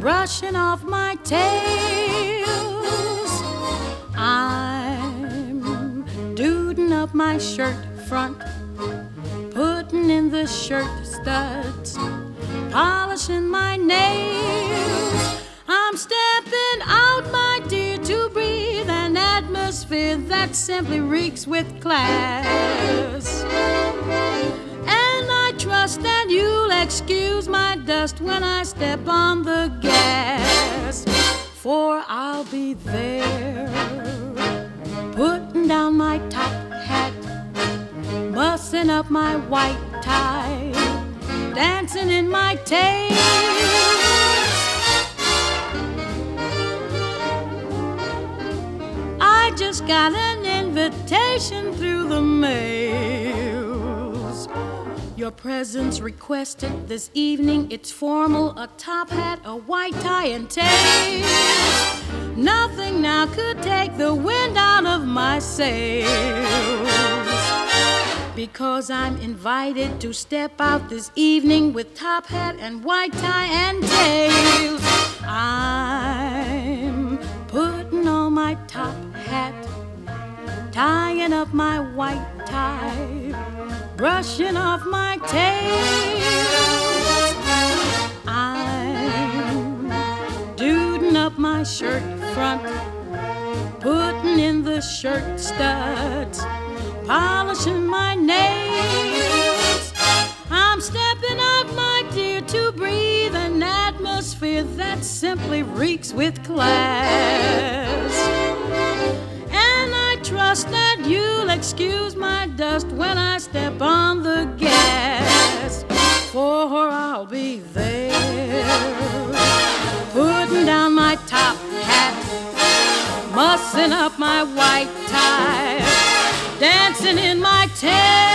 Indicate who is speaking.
Speaker 1: brushing off my tails. I'm duding up my shirt front, putting in the shirt studs, polishing my nails. I'm stepping out, my dear, to breathe an atmosphere that simply reeks with class. And I trust that you'll excuse my dust when I step on the gas, for I'll be there, putting down my top hat, mussing up my white tie, dancing in my tails. I just got an invitation through the mails. Your presence requested this evening. It's formal, a top hat, a white tie, and tails. Nothing now could take the wind out of my sails, because I'm invited to step out this evening with top hat and white tie and tails. I'm putting on my top hat, tying up my white tie, brushing off my tails. I'm duding up my shirt front, putting in the shirt studs, polishing my nails. I'm stepping out, my dear, to breathe an atmosphere that simply reeks with class. And I trust that you'll excuse my dust when I step on the gas, for I'll be there, putting down my top hat, mussing up my white tie, dancing in my tail.